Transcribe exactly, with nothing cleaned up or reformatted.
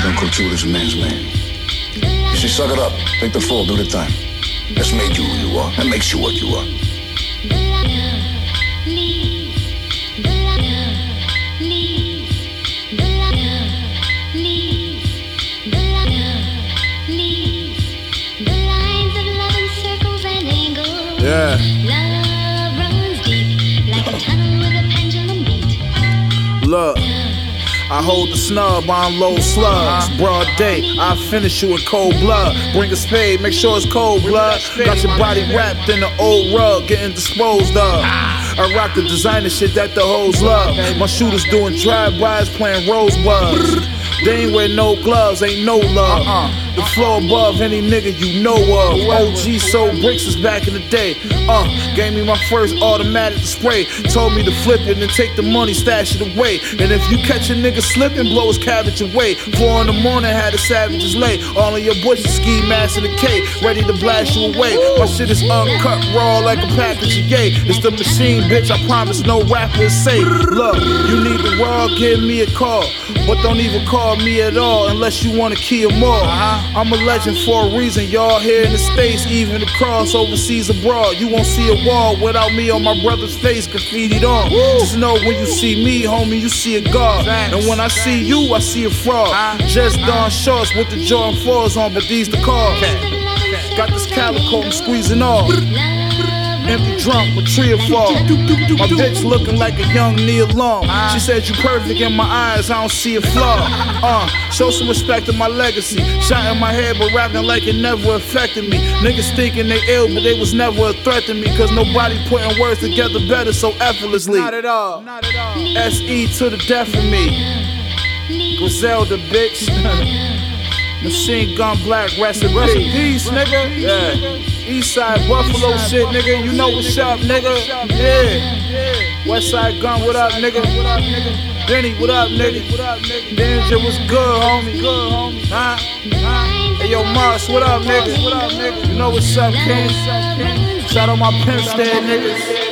Don't go through this man's man. You see, suck it up. Take the fall, do the time. That's made you who you are. That makes you what you are. Yeah. Love runs deep like a tunnel with a pendulum beat. Look, I hold the snub, I unload slugs. Broad day, I finish you in cold blood. Bring a spade, make sure it's cold blood. Got your body wrapped in an old rug, getting disposed of. I rock the designer shit that the hoes love. My shooters doing drive-bys, playing rosebuds. They ain't wear no gloves, ain't no love. Uh-uh. The floor above any nigga you know of. O G sold bricks was back in the day. Uh, gave me my first automatic spray. Told me to flip it and take the money, stash it away. And if you catch a nigga slipping, blow his cabbage away. Four in the morning, had the savages lay. All of your bushes, ski mask and a K, ready to blast you away. My shit is uncut, raw like a package of yay. It's the machine, bitch, I promise no rapper is safe. Look, you need the raw, give me a call. But don't even call me at all unless you want a key or more. I'm a legend for a reason, y'all here in the States, even across overseas abroad. You won't see a wall without me on my brother's face graffitied on. Just know when you see me, homie, you see a god. And when I see you, I see a fraud. Just Don shorts with the Jordan fours on, but these the cars. Got this calico, I'm squeezing off. Empty drunk with tree of fall. My bitch looking like a young Neil Long. She said you perfect in my eyes, I don't see a flaw. Uh, show some respect to my legacy. Shot in my head but rapping like it never affected me. Niggas thinking they ill but they was never a threat to me. Cause nobody putting words together better so effortlessly. Not at all, not at all. S E to the death of me. Griselda, bitch. Machine Gun Black, rest in peace, nigga. Yeah. Eastside Buffalo shit, nigga. You know what's up, nigga. Yeah. Westside Gun, what up, nigga? Benny, what up, nigga? Danger was good, homie. Good, homie. Huh? Hey, yo, Mars, what up, nigga? What up, nigga? You know what's up, King? Shout out my pimps there, niggas.